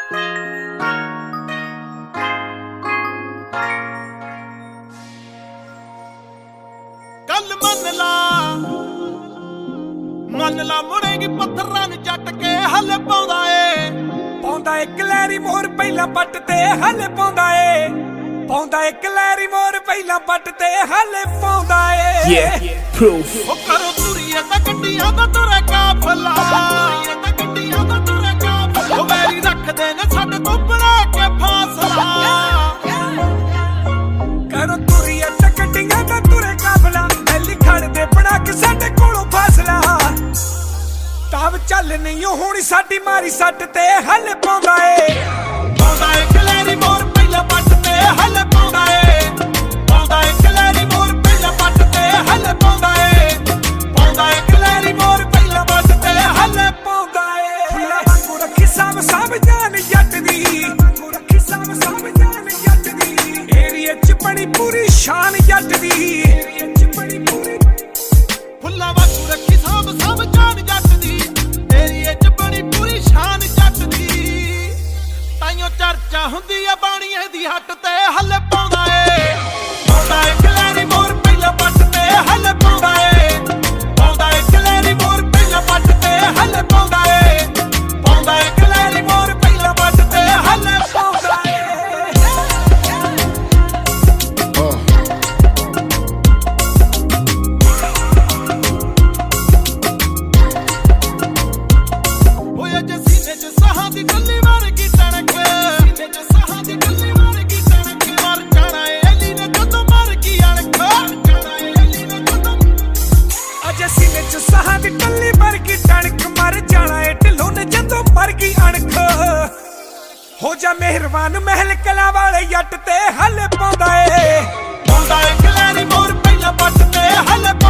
गल मन ला मुड़ेगी पत्थरां नूं जट के हल पाउंदा ए कलैरी मोर पहला पट ते हल पाउंदा ए कलैरी मोर पहला पट ते हल पाउंदा ए proof ओ करो तुरीए तां गड्डियां दा तुरे काफला ओ वैरी रखदे ने साडे तो बना के फासला करो तुरीए तां गड्डियां दा तुरे काफला बैली खड़ दे बना के साडे कोलों फासला ताब चल नहीं होनी साडी मारी सट ते हल पाउंदा ए कलैरी मोर पहला पट ते हल पाउंदा ए कलैरी मोर पहला पट ते हल पाउंदा ए कलैरी मोर पहला पट ते हल पाउंदा ए फुल्ला वांगू रखी साम साम जान जट दी रखी साम साम जान जट दी एरिया च बड़ी पूरी शान जट दी एरिया च बड़ी पूरी फुल्ला वांगू रखी साम साम जान जट दी एरिया च बड़ी पूरी शान जट दी ताइयों चर्चा हुंदी आ बाणीए दी हट ते हल पाउंदा ए कलैरी मोर पहला पट ते हल पाउंदा ए कलैरी मोर पहला पट ते हल पाउंदा ए कलैरी मोर पहला पट ते हल पाउंदा ए होया जे सीने च साहां दी गल्ली वर्गी टणक सीने च साहां दी गल्ली वर्गी टणक मर जाना ए अली ने कदों मर गई अणख जाना ए अली ने कदों अजे सीने च साहां दी गल्ली वर्गी टणक मर जाना ए ढिलों ने जदों मर गई अणख हो जा मेहरबान महल कला वाले जट ते हल पाउंदा ए कलैरी मोर पहला पट ते हल